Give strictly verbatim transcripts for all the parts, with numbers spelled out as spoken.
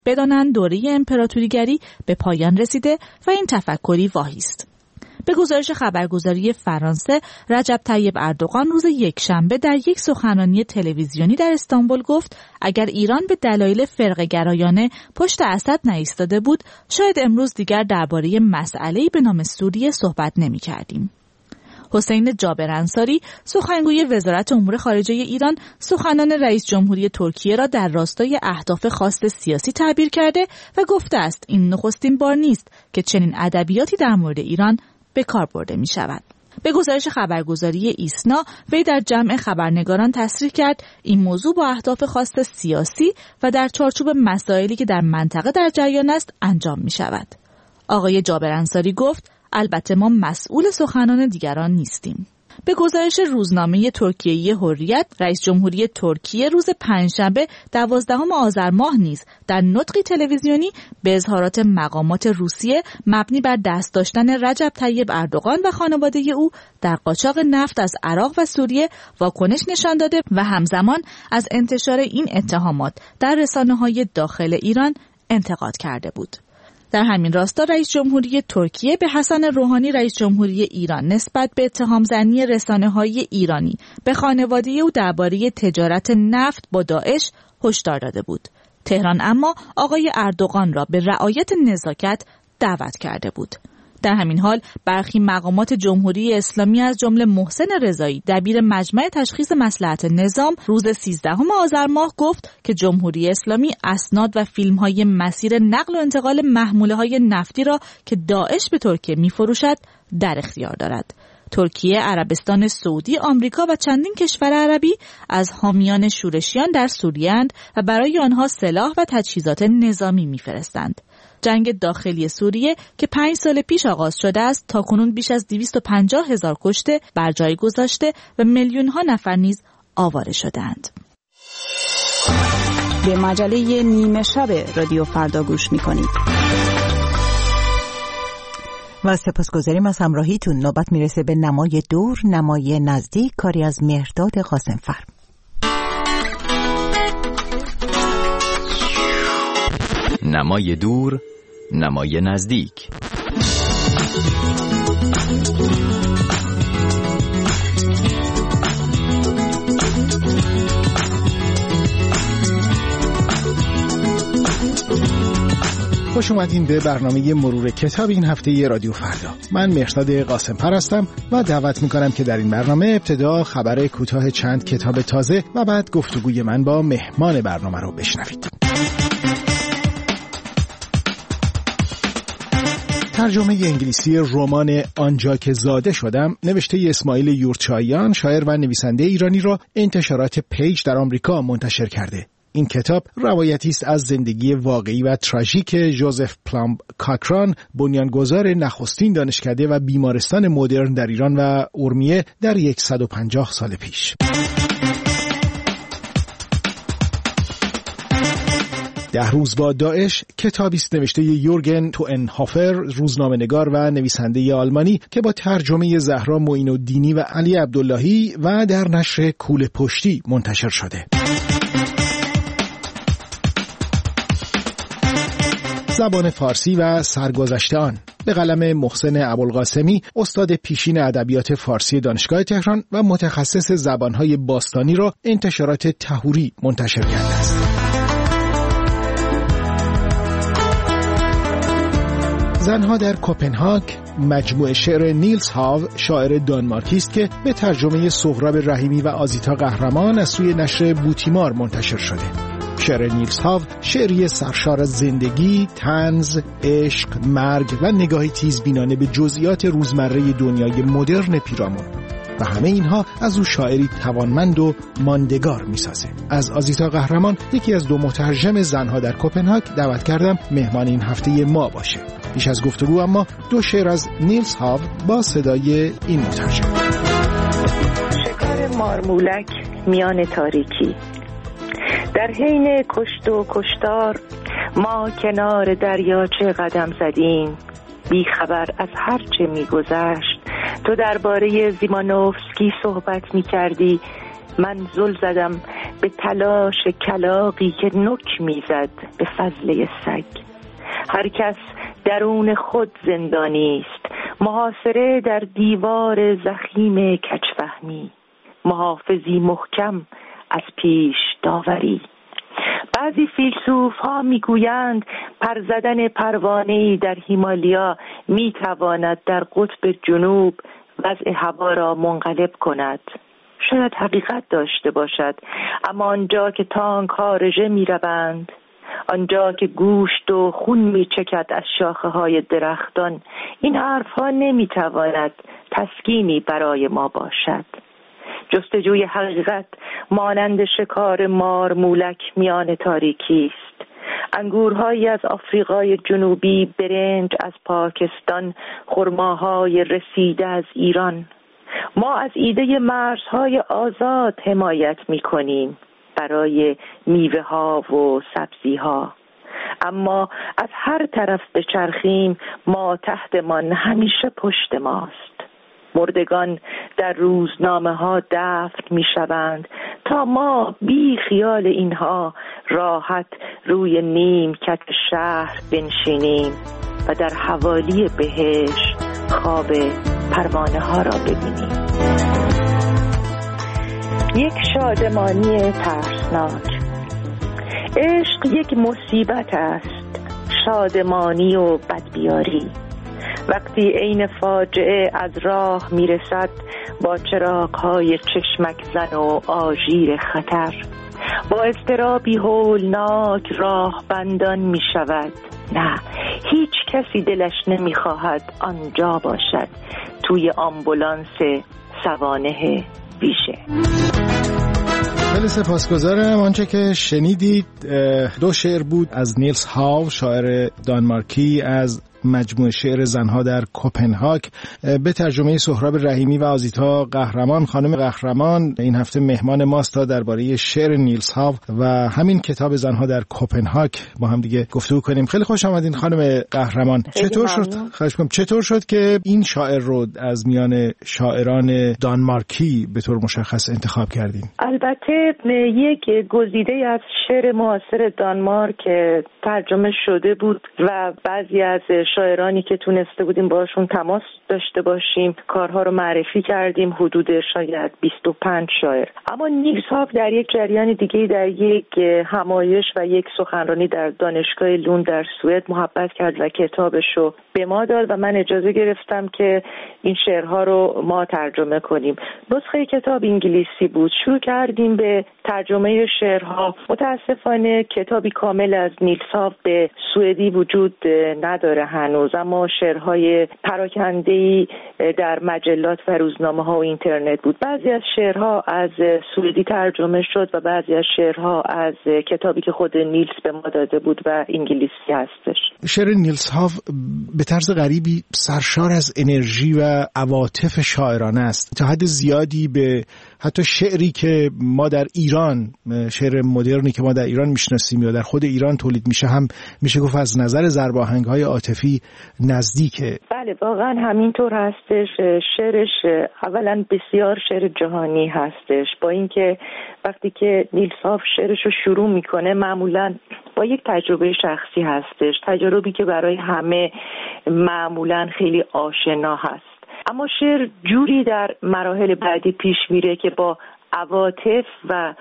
بدانند دوره امپراتوریگری به پایان رسیده و این تفکری واهی است. به گزارش خبرگزاری فرانسه، رجب طیب اردوغان روز یکشنبه در یک سخنرانی تلویزیونی در استانبول گفت اگر ایران به دلایل فرقه‌گرایانه پشت اسد نایستاده بود، شاید امروز دیگر درباره مسئله‌ای به نام سوریه صحبت نمی‌کردیم. حسین جابر انصاری، سخنگوی وزارت امور خارجه ایران، سخنان رئیس جمهوری ترکیه را در راستای اهداف خاص سیاسی تعبیر کرده و گفته است این نخستین بار نیست که چنین ادبیاتی در مورد ایران به کار برده می شود. به گزارش خبرگزاری ایسنا، وی در جمع خبرنگاران تصریح کرد این موضوع با اهداف خاص سیاسی و در چارچوب مسائلی که در منطقه در جریان است انجام می شود. آقای جابر انصاری گفت البته ما مسئول سخنان دیگران نیستیم. به گزارش روزنامه ترکیه‌ای حریت، رئیس جمهوری ترکیه روز پنجشنبه دوازدهم آذر ماه نیز در نطقی تلویزیونی به اظهارات مقامات روسیه مبنی بر دست داشتن رجب طیب اردوغان و خانواده او در قاچاق نفت از عراق و سوریه واکنش نشان داده و همزمان از انتشار این اتهامات در رسانه‌های داخل ایران انتقاد کرده بود. در همین راستا رئیس جمهوری ترکیه به حسن روحانی رئیس جمهوری ایران نسبت به اتهام زنی رسانه‌های ایرانی به خانواده او درباره تجارت نفت با داعش هشدار داده بود. تهران اما آقای اردوغان را به رعایت نزاکت دعوت کرده بود. در همین حال برخی مقامات جمهوری اسلامی از جمله محسن رضایی دبیر مجمع تشخیص مصلحت نظام روز سیزدهم آذر ماه گفت که جمهوری اسلامی اسناد و فیلم‌های مسیر نقل و انتقال محموله‌های نفتی را که داعش به ترکیه می‌فروشد در اختیار دارد. ترکیه، عربستان سعودی، آمریکا و چندین کشور عربی از حامیان شورشیان در سوریه اند و برای آنها سلاح و تجهیزات نظامی می‌فرستند. جنگ داخلی سوریه که پنج سال پیش آغاز شده است تاکنون بیش از دویست و پنجاه هزار کشته بر جای گذاشته و میلیون ها نفر نیز آواره شدند. به مجله نیمه شب رادیو فردا گوش می‌کنید. و سپاسگزاریم از همراهیتون. نوبت میرسه به نمای دور، نمای نزدیک، کاری از مهرداد قاسم‌فر. نمای دور، نمای نزدیک. خوش اومدین به برنامه مرور کتاب این هفته رادیو فردا. من مهرداد قاسم‌فر هستم و دعوت میکنم که در این برنامه ابتدا خبر کوتاه چند کتاب تازه و بعد گفتگوی من با مهمان برنامه رو بشنوید. ترجمه انگلیسی رمان آنجا که زاده شدم نوشته اسماعیل یورچاییان، شاعر و نویسنده ایرانی را انتشارات پیج در آمریکا منتشر کرده. این کتاب روایتی است از زندگی واقعی و تراژیک جوزف پلامب کاکران، بنیانگذار نخستین دانشکده و بیمارستان مدرن در ایران و ارومیه در صد و پنجاه سال پیش. ده روز با داعش کتابی است نوشته یورگن توئنهافر، روزنامه‌نگار و نویسنده آلمانی که با ترجمه زهرا معین‌الدینی و علی عبداللهی و در نشر کوله پشتی منتشر شده. زبان فارسی و سرگذشت آن به قلم محسن ابوالقاسمی، استاد پیشین ادبیات فارسی دانشگاه تهران و متخصص زبان‌های باستانی را انتشارات طهوری منتشر کرده است. زنها در کوپنهاگ مجموعه شعر نیلز هاو، شاعر دانمارکی است که به ترجمه سهراب رحیمی و آزیتا قهرمان از سوی نشر بوتیمار منتشر شده. شعر نیلز هاو شعری سرشار از زندگی، طنز، عشق، مرگ و نگاهی تیزبینانه به جزئیات روزمره دنیای مدرن پیرامون و همه اینها از او شاعری توانمند و ماندگار می‌سازه. از آزیتا قهرمان، یکی از دو مترجم زنها در کوپنهاگ، دعوت کردم مهمان این هفته ما باشه. پیش از گفتگو اما دو شعر از نیلز هاو با صدای این مترجم. شکار مارمولک میان تاریکی، در حین کشت و کشتار ما کنار دریاچه قدم زدیم، بی خبر از هر چه می گذشت. تو درباره زیمانوفسکی صحبت می کردی، من زل زدم به تلاش کلاغی که نک میزد به فضله سگ. هر کس درون خود زندانی است، محاصره در دیوار زخیم کجفهمی، محافظی محکم از پیش داوری. بعضی فیلسوف ها میگویند پر زدن پروانه‌ای در هیمالیا میتواند در قطب جنوب وضع هوا را منقلب کند. شاید حقیقت داشته باشد، اما آنجا که تانک ها رژه میروند، آنجا که گوشت و خون میچکد از شاخه های درختان، این حرف ها نمیتواند تسکینی برای ما باشد. جستجوی حقیقت مانند شکار مار مولک میان تاریکی است. انگورهایی از آفریقای جنوبی، برنج از پاکستان، خرماهای رسیده از ایران. ما از ایده مرزهای آزاد حمایت میکنیم برای میوه ها و سبزی ها، اما از هر طرف بچرخیم ما تحتمان همیشه پشت ماست. مردگان در روزنامه ها دفن می شوند تا ما بی خیال اینها راحت روی نیمکت شهر بنشینیم و در حوالی بهشت خواب پروانه ها را ببینیم. یک شادمانی ترسناک. عشق یک مصیبت است، شادمانی و بدبیاری. وقتی عین فاجعه از راه میرسد با چراغ‌های چشمک زن و آژیر خطر، با اضطرابی هولناک راه بندان می شود. نه، هیچ کسی دلش نمی خواهد آنجا باشد، توی آمبولانس سوانح ویژه. خیلی سپاسگزارم. آنچه که شنیدید دو شعر بود از نیلس هاو، شاعر دانمارکی، از مجموعه شعر زنها در کپنهاگ به ترجمه سهراب رحیمی و آزیتا قهرمان. خانم قهرمان این هفته مهمان ماست تا درباره شعر نیلس هاو و همین کتاب زنها در کپنهاگ با هم دیگه گفتگو کنیم. خیلی خوش آمدین خانم قهرمان. چطور شد خواهش می‌کنم چطور شد که این شاعر رو از میان شاعران دانمارکی به طور مشخص انتخاب کردین؟ البته یک گزیده از شعر معاصر دانمارک ترجمه شده بود و بعضی از شاعرانی که تونسته بودیم باشون تماس داشته باشیم کارها رو معرفی کردیم، حدود شاید بیست و پنج شاعر. اما نیلس هاو در یک جریان دیگه، در یک همایش و یک سخنرانی در دانشگاه لوند در سوئد محبت کرد و کتابش رو به ما داد و من اجازه گرفتم که این شعرها رو ما ترجمه کنیم. نسخه کتاب انگلیسی بود. شروع کردیم به ترجمه شعرها. متاسفانه کتابی کامل از نیلس هاو به سوئدی وجود نداره هنوز، اما شعرهای پراکنده‌ای در مجلات و روزنامه ها و اینترنت بود. بعضی از شعرها از سوئدی ترجمه شد و بعضی از شعرها از کتابی که خود نیلس به ما داده بود و انگلیسی هستش. شعر نیلس هاو به طرز غریبی سرشار از انرژی و عواطف شاعرانه است، تا حد زیادی به حتی شعری که ما در ایران، شعر مدرنی که ما در ایران میشناسیم یا در خود ایران تولید میشه، هم میشه گفت از نظر ضرباهنگ‌های عاطفی نزدیکه. بله واقعا همینطور هستش. شعرش اولا بسیار شعر جهانی هستش، با اینکه وقتی که نیلس هاو شعرش رو شروع میکنه معمولا با یک تجربه شخصی هستش، تجربی که برای همه معمولا خیلی آشنا هست، اما شعر جوری در مراحل بعدی پیش میره که با عواطف و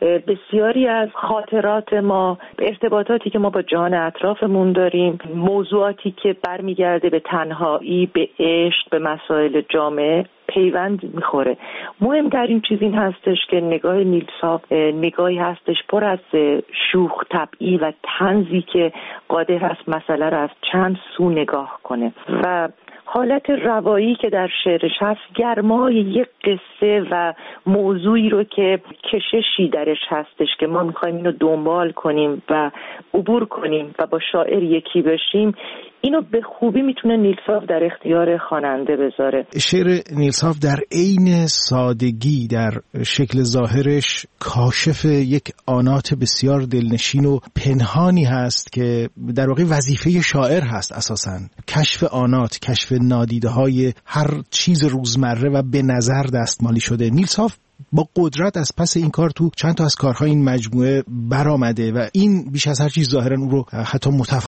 بسیاری از خاطرات ما، ارتباطاتی که ما با جهان اطرافمون داریم، موضوعاتی که برمیگرده به تنهایی، به عشق، به مسائل جامعه پیوند میخوره. مهمترین چیز این هستش که نگاه نیلس هاو نگاهی هستش پر از شوخ طبعی و طنزی که قادر هست مسئله رو از چند سو نگاه کنه و حالت روایی که در شعرش هست، گرمای یک قصه و موضوعی رو که کششی درش هستش که ما میخوایم اینو دنبال کنیم و عبور کنیم و با شاعر یکی بشیم، اینو به خوبی میتونه نیلس هاو در اختیار خواننده بذاره. شعر نیلس هاو در عین سادگی در شکل ظاهرش کاشف یک آنات بسیار دلنشین و پنهانی هست که در واقع وظیفه شاعر هست اساساً. کشف آنات، کشف نادیده های هر چیز روزمره و به نظر دستمالی شده. نیلس هاو با قدرت از پس این کار تو چند تا از کارهای این مجموعه برآمده و این بیش از هر چیز ظاهرا او رو حتی